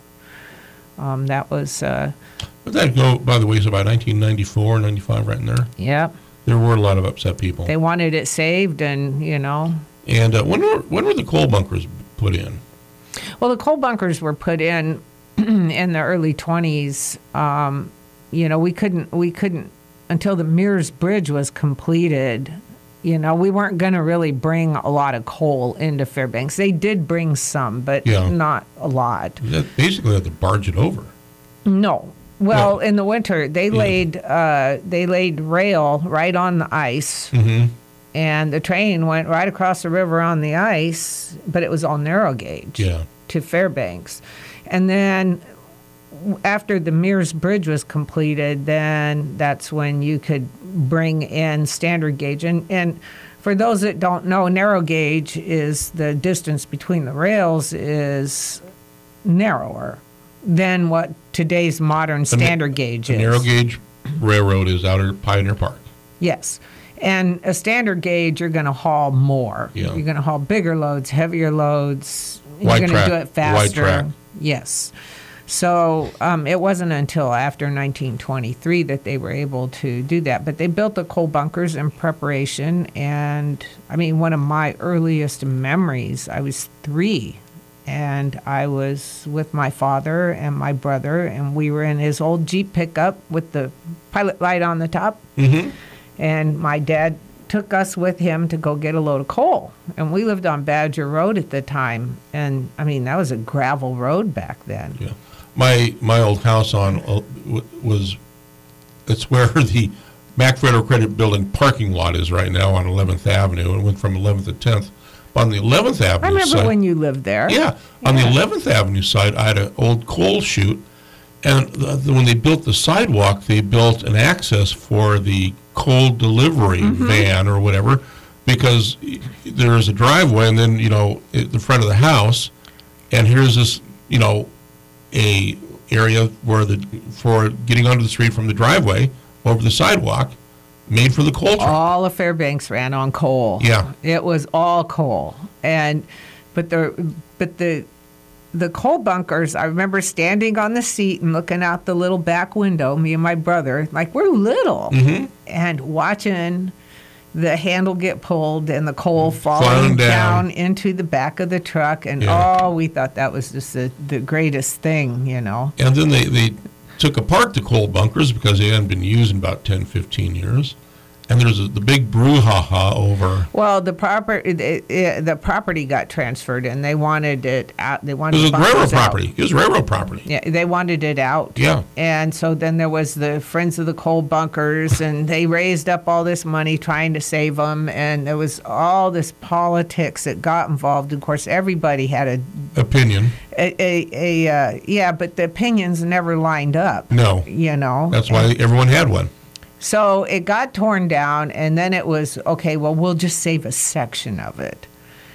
Um, that was. Uh, but that go, by the way, is about nineteen ninety-four, ninety-five, right in there. Yep. There were a lot of upset people. They wanted it saved, and, you know. And uh, when were when were the coal bunkers put in? Well, the coal bunkers were put in in the early twenties. Um, you know, we couldn't we couldn't until the Mears Bridge was completed. You know, we weren't going to really bring a lot of coal into Fairbanks. They did bring some, but Yeah. not a lot. That basically had to barge it over. No. Well, in the winter, they Yeah. laid uh, they laid rail right on the ice, Mm-hmm. and the train went right across the river on the ice, but it was all narrow gauge Yeah. to Fairbanks. And then w- after the Mears Bridge was completed, then that's when you could bring in standard gauge. And, and for those that don't know, narrow gauge is the distance between the rails is narrower than what today's modern standard gauge The is. narrow gauge railroad is out at Pioneer Park. Yes. And a standard gauge, you're going to haul more. Yeah. You're going to haul bigger loads, heavier loads. Wide you're going track- to do it wide faster. track. Yes. So um, it wasn't until after nineteen twenty-three that they were able to do that. But they built the coal bunkers in preparation. And, I mean, one of my earliest memories, I was three. And I was with my father and my brother, and we were in his old Jeep pickup with the pilot light on the top. Mm-hmm. And my dad took us with him to go get a load of coal. And we lived on Badger Road at the time. And, I mean, that was a gravel road back then. Yeah. My my old house on uh, w- was, it's where the Mac Federal Credit Building parking lot is right now on eleventh Avenue. It went from eleventh to tenth. On the eleventh Avenue I remember side, when you lived there. Yeah. On the eleventh Avenue side, I had an old coal chute. And the, the, when they built the sidewalk, they built an access for the coal delivery Mm-hmm. van or whatever, because there is a driveway, and then, you know, at the front of the house, and here's this, you know, a area where the for getting onto the street from the driveway over the sidewalk, made for the coal truck. All of Fairbanks ran on coal. Yeah. It was all coal. And but the but the the coal bunkers, I remember standing on the seat and looking out the little back window, me and my brother, like we're little, Mhm. and watching the handle get pulled and the coal falling Falling down. down. into the back of the truck. And Yeah. oh, we thought that was just the, the greatest thing, you know. And then they, they took apart the coal bunkers because they hadn't been used in about ten, fifteen years. And there's a, the big brouhaha over. Well, the property it, it, the property got transferred, and they wanted it out. They It wanted was the railroad bunkers out. property. It was railroad property. Yeah, they wanted it out. Yeah. And so then there was the Friends of the Coal Bunkers, and they raised up all this money trying to save them, and there was all this politics that got involved. Of course, everybody had a Opinion. a, a, a uh, yeah, but the opinions never lined up. No. You know. That's why everyone had one. So it got torn down, and then it was, okay, well, we'll just save a section of it.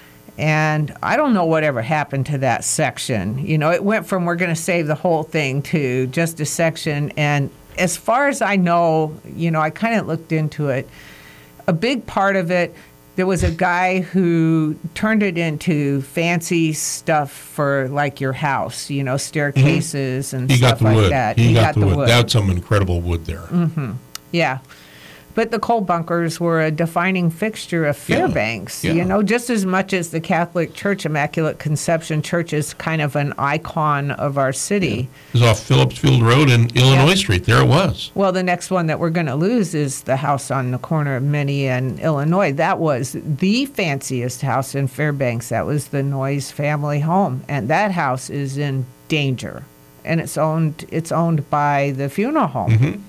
And I don't know whatever happened to that section. You know, it went from we're going to save the whole thing to just a section. And as far as I know, you know, I kind of looked into it. A big part of it, there was a guy who turned it into fancy stuff for, like, your house, you know, staircases and He stuff got the like wood. that. He, got, the wood. That's some incredible wood there. Mm-hmm. Yeah. But the coal bunkers were a defining fixture of Fairbanks, Yeah. you know, just as much as the Catholic Church, Immaculate Conception Church, is kind of an icon of our city. It was off Phillipsfield Road and Illinois Street. There it was. Well, the next one that we're going to lose is the house on the corner of Minnie and Illinois. That was the fanciest house in Fairbanks. That was the Noyes family home. And that house is in danger. And it's owned, it's owned by the funeral home. Mm-hmm.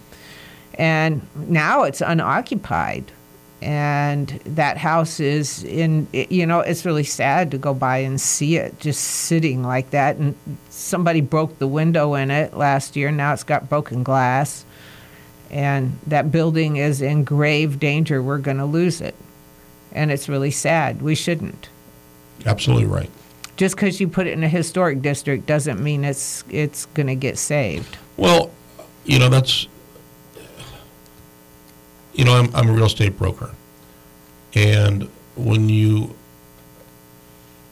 And now it's unoccupied. And that house is in, you know, it's really sad to go by and see it just sitting like that. And somebody broke the window in it last year. Now it's got broken glass. And that building is in grave danger. We're going to lose it. And it's really sad. We shouldn't. Absolutely right. Just because you put it in a historic district doesn't mean it's it's going to get saved. Well, you know, that's, you know, I'm, I'm a real estate broker. And when you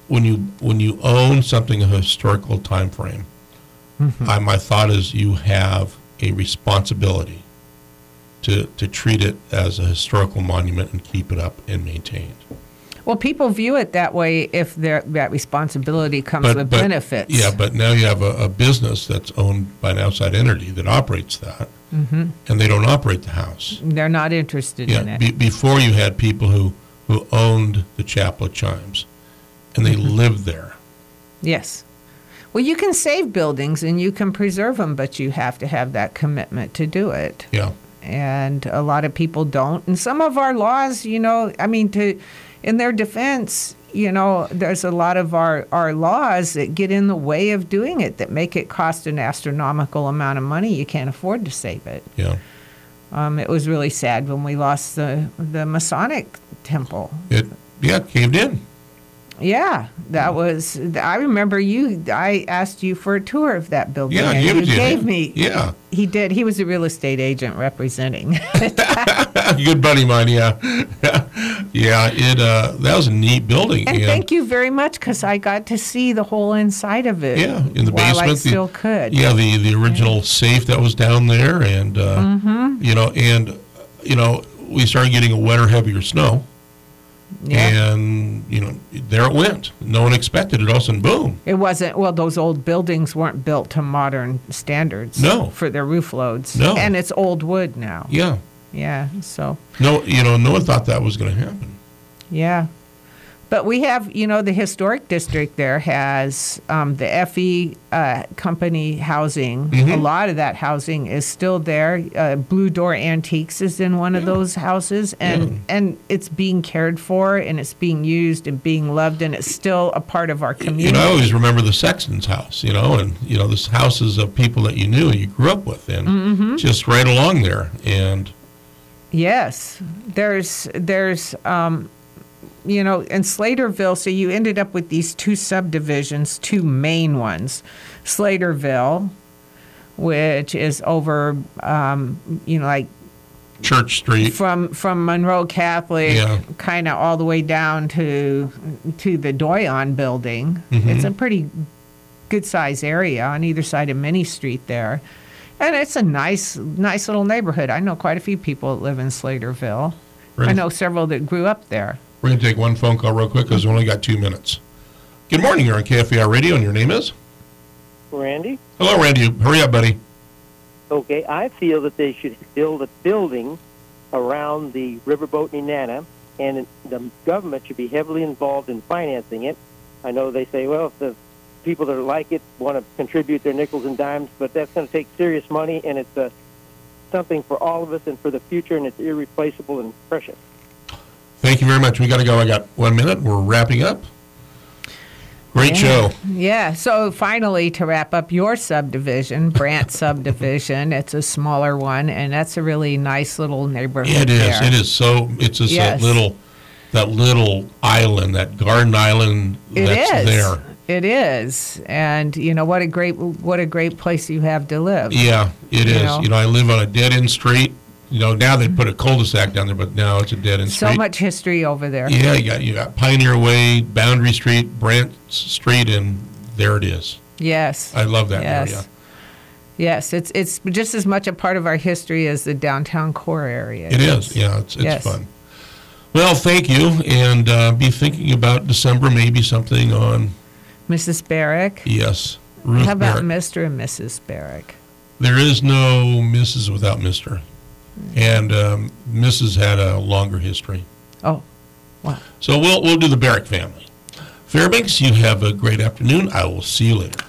when you when you own something of a historical time frame, Mhm. I, my thought is you have a responsibility to to treat it as a historical monument and keep it up and maintained. Well, people view it that way if there- that responsibility comes But- with but- benefits. Yeah, but now you have a, a business that's owned by an outside entity that operates that, Mhm. and they don't operate the house. They're not interested in Yeah, it. be, before you had people who, who owned the Chapel of Chimes, and they Mm-hmm. lived there. Yes. Well, you can save buildings and you can preserve them, but you have to have that commitment to do it. Yeah. And a lot of people don't. And some of our laws, you know, I mean, to in their defense, you know, there's a lot of our, our laws that get in the way of doing it, that make it cost an astronomical amount of money. You can't afford to save it. Yeah. Um, it was really sad when we lost the, the Masonic temple. It yeah it caved in. Yeah, that was. I remember you. I asked you for a tour of that building. Yeah, I and gave you it to you. gave me. Yeah. he did. He was a real estate agent representing. Good buddy of mine, yeah. yeah, it uh, that was a neat building. And thank you very much, because I got to see the whole inside of it. Yeah, in the while basement. I the- still could. Yeah, the, the original safe that was down there, and uh, Mhm. you know, and you know, we started getting a wetter, heavier snow, Yeah. and you know, there it went. No one expected it. All of a sudden, boom. It wasn't. Well, those old buildings weren't built to modern standards. No. For their roof loads. No. And it's old wood now. Yeah. Yeah. So. No, you know, no one thought that was going to happen. Yeah. But we have, you know, the historic district there has um, the F E uh, company housing. Mhm. A lot of that housing is still there. Uh, Blue Door Antiques is in one of those houses, and, Yeah. and it's being cared for, and it's being used and being loved, and it's still a part of our community. You know, I always remember the Sexton's house, you know, and, you know, this houses of people that you knew and you grew up with, and Mhm. just right along there. And Yes, there's there's um, you know, in Slaterville. So you ended up with these two subdivisions, two main ones, Slaterville, which is over, um, you know, like Church Street. from from Monroe Catholic, Yeah. kind of all the way down to to the Doyon building. Mhm. It's a pretty good size area on either side of Minnie Street there. And it's a nice, nice little neighborhood. I know quite a few people that live in Slaterville. Right. I know several that grew up there. We're going to take one phone call real quick because we only got two minutes. Good morning. You're on K F A R Radio, and your name is? Randy? Hello, Randy. Hurry up, buddy. Okay, I feel that they should build a building around the riverboat Nenana, and the government should be heavily involved in financing it. I know they say, well, if the people that like it want to contribute their nickels and dimes, but that's going to take serious money, and it's uh, something for all of us and for the future, and it's irreplaceable and precious. Thank you very much. We got to go. I got one minute. We're wrapping up. Great Yeah. show. Yeah. So finally, to wrap up your subdivision, Brant subdivision, it's a smaller one, and that's a really nice little neighborhood. It is. there. It is so. It's just Yes. that little, that little island, that garden island It that's is. there. It is, and you know what a great what a great place you have to live. Yeah, it You is. know? You know, I live on a dead end street. You know, now they put a cul-de-sac down there, but now it's a dead end So street. much history over there. Yeah, you got you got Pioneer Way, Boundary Street, Brant Street, and there it is. Yes. I love that yes. area. Yes, it's it's just as much a part of our history as the downtown core area. It is. Yeah, it's it's Yes. fun. Well, thank you, and uh, be thinking about December, maybe something on. Missus Barrick. Yes, Ruth How about Barrick. Mister and Missus Barrick? There is no Missus without Mister And um, Missus had a longer history. Oh, wow. So we'll we'll do the Barrick family. Fairbanks, you have a great afternoon. I will see you later.